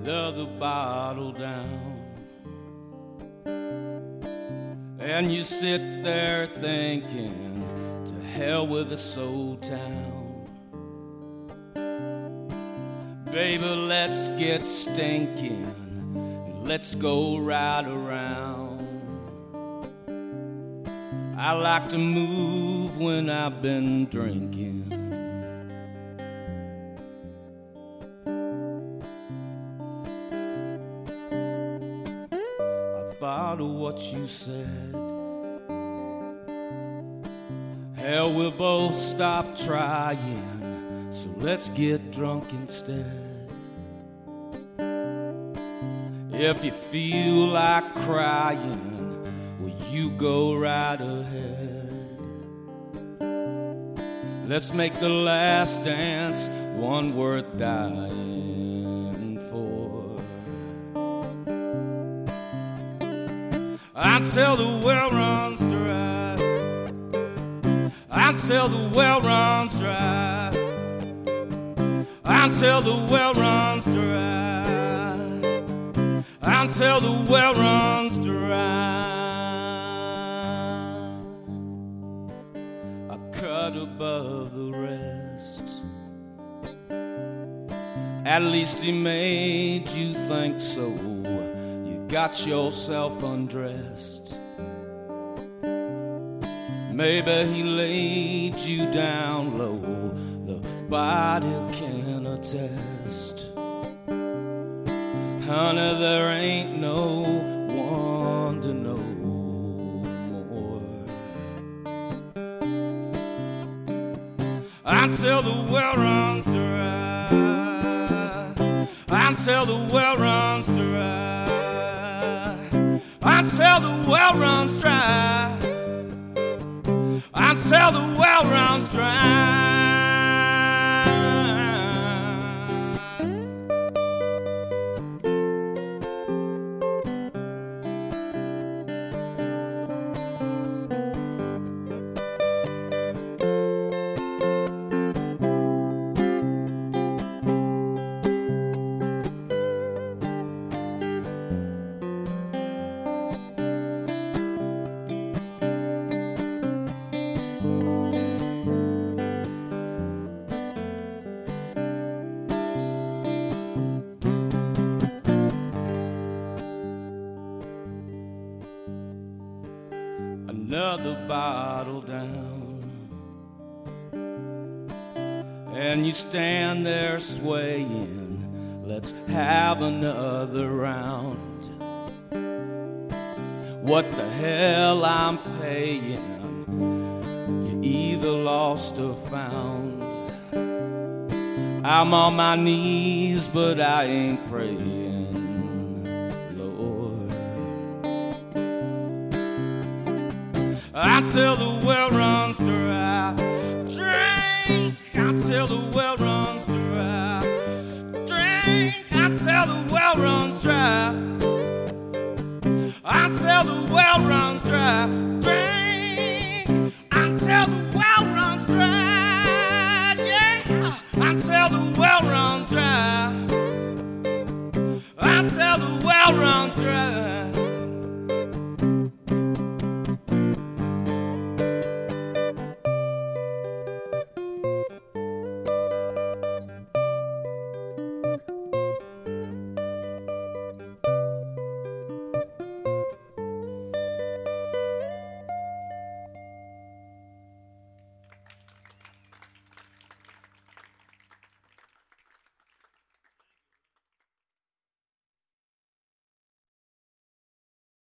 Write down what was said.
another bottle down, and you sit there thinking, to hell with this old town. Baby, let's get stinking, let's go right around. I like to move when I've been drinking. Thought of what you said. Hell, we'll both stop trying, so let's get drunk instead. If you feel like crying, well, you go right ahead. Let's make the last dance one worth dying for. Until the well runs dry, until the well runs dry, until the well runs dry, until the well runs dry. A cut above the rest. At least he made you think so. Got yourself undressed. Maybe he laid you down low, the body can attest. Honey, there ain't no one to know more. Until the well runs dry, until the well runs dry, until the well runs dry, until the well runs dry. Another bottle down, and you stand there swaying, let's have another round. What the hell I'm paying, you either lost or found. I'm on my knees, but I ain't praying, Lord. Until the well runs dry, drink until the well runs dry, drink until the well runs dry.